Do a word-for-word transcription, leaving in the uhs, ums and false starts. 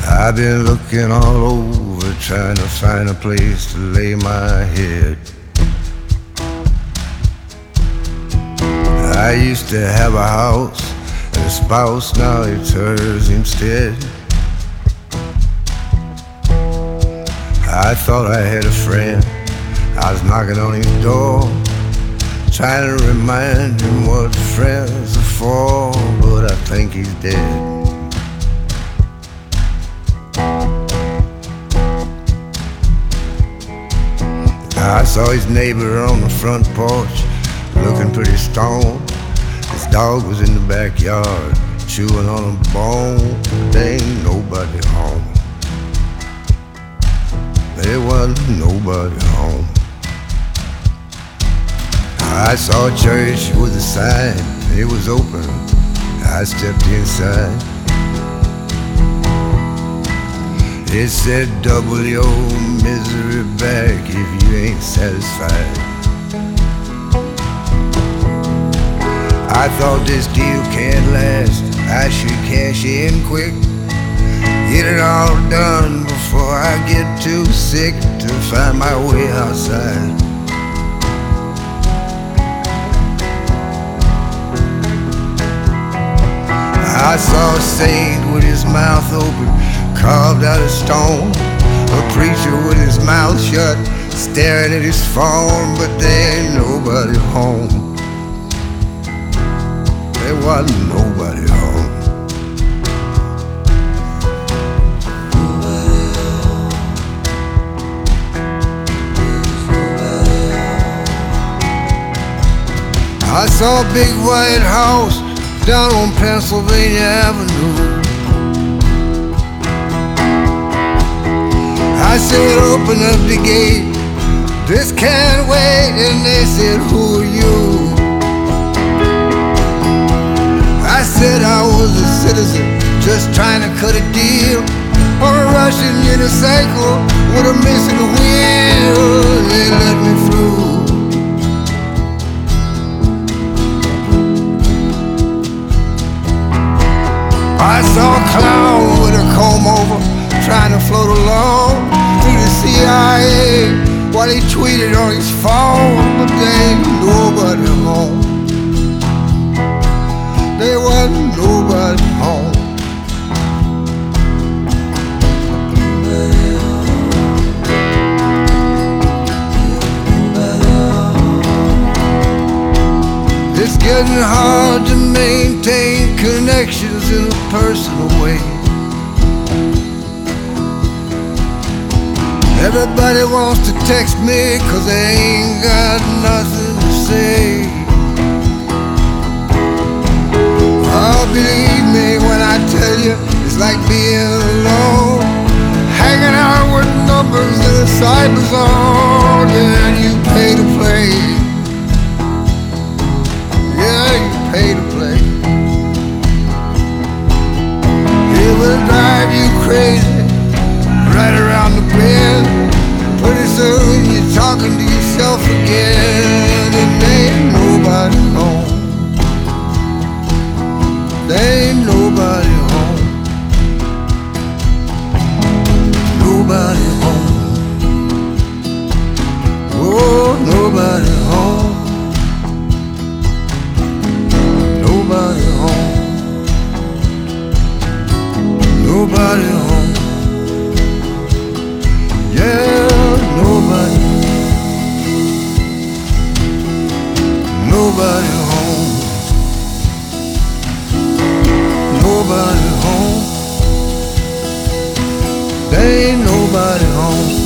I've been looking all over, trying to find a place to lay my head. I used to have a house and a spouse, now it's hers instead. I thought I had a friend, I was knocking on his door, trying to remind him what friends are for, but I think he's dead. I saw his neighbor on the front porch, looking pretty stoned. His dog was in the backyard, chewing on a bone. There ain't nobody home. There wasn't nobody home. I saw a church with a sign, it was open. I stepped inside. It said, double your misery back if you ain't satisfied. I thought this deal can't last, I should cash in quick, get it all done before I get too sick to find my way outside. I saw a saint with his mouth open, carved out of stone, a preacher with his mouth shut, staring at his phone, but there ain't nobody home. There wasn't nobody home. I saw a big white house down on Pennsylvania Avenue. I said, open up the gate, this can't wait. And they said, who are you? I said I was a citizen, just trying to cut a deal on a Russian unicycle with a missing wheel. They let me through. I saw a clown with a comb over, trying to float along through the C I A while he tweeted on his phone, but there ain't nobody home. There wasn't nobody home. It's getting hard to maintain connections in a personal way. Everybody wants to text me cause they ain't got nothing to say. Oh, believe me when I tell you, it's like being alone, hanging out with numbers in a cyber zone. Yeah, you pay to play. Yeah, you pay to play. It will drive you crazy right around the bend. Pretty soon you're talking to yourself again, and there ain't nobody home. There ain't nobody home. Nobody home. Oh, nobody home. Nobody home. Nobody home. Yeah, nobody. Nobody home. Nobody home. There ain't nobody home.